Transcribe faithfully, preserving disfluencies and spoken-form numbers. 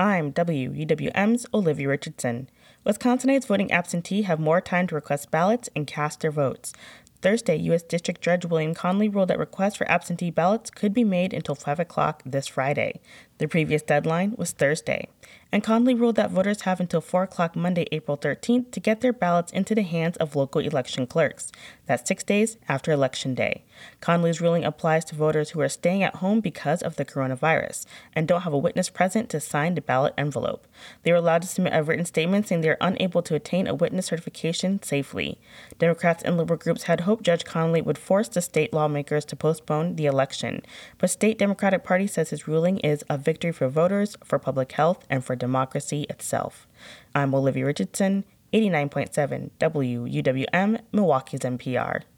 I'm W U W M's Olivia Richardson. Wisconsinites voting absentee have more time to request ballots and cast their votes. Thursday, U S District Judge William Conley ruled that requests for absentee ballots could be made until five o'clock this Friday. The previous deadline was Thursday. And Conley ruled that voters have until four o'clock Monday, April thirteenth to get their ballots into the hands of local election clerks. That's six days after Election Day. Conley's ruling applies to voters who are staying at home because of the coronavirus and don't have a witness present to sign the ballot envelope. They are allowed to submit a written statement saying they are unable to attain a witness certification safely. Democrats and liberal groups had hoped Judge Conley would force the state lawmakers to postpone the election, but state Democratic Party says his ruling is a victory for voters, for public health, and for democracy itself. I'm Olivia Richardson, eighty-nine point seven W U W M, Milwaukee's N P R.